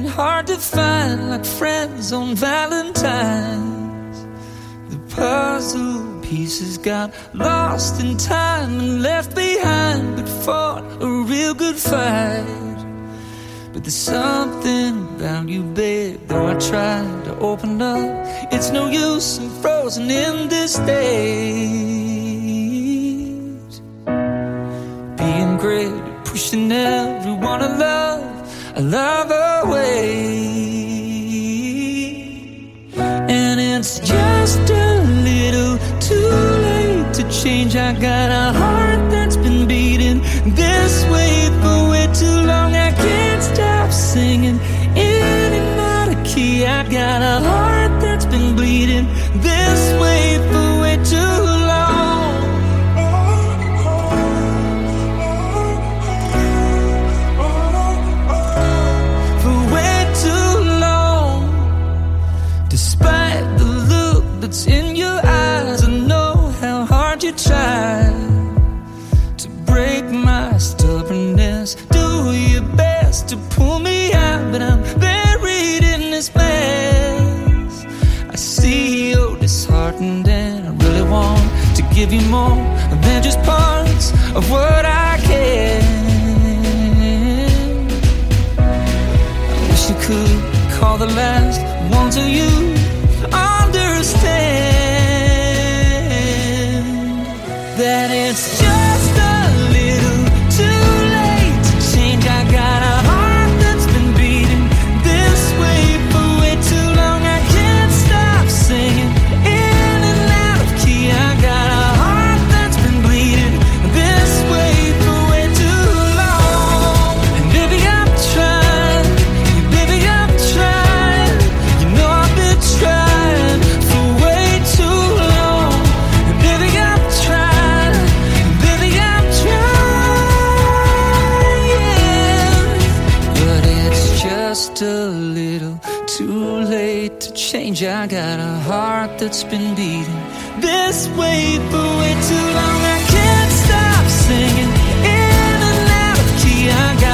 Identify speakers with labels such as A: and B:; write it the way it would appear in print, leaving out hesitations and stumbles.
A: hard to find, like friends on Valentine's. The puzzle pieces got lost in time and left behind, but fought a real good fight. But there's something about you, babe, though I tried to open up, it's no use, I'm frozen in this state. Being great at pushing everyone I love away. And it's just a little too late to change. I got a heart that's been beating this way for way too long. I can't stop singing in and out of key. I got a heart that's been bleeding this way for way too long. For way too long. Despite the look that's in your eyes, I know how hard you try to break my stubbornness. Do your best to pull me out, but I'm buried in this mess. I see you're disheartened and I really want to give you more than just parts of what I can. I wish you could call the last one till you understand that it's just a little too late to change. I got a heart that's been beating this way for way too long. I can't stop singing in and out of key. I got a heart that's been bleeding this way for way too long. And baby, I'm trying, baby, I'm trying. You know I've been trying for way too long. And baby, I'm trying, baby, I'm trying. But it's just a little too late to change. I got a heart that's been beating this way for way too long. I can't stop singing in and out of key. I got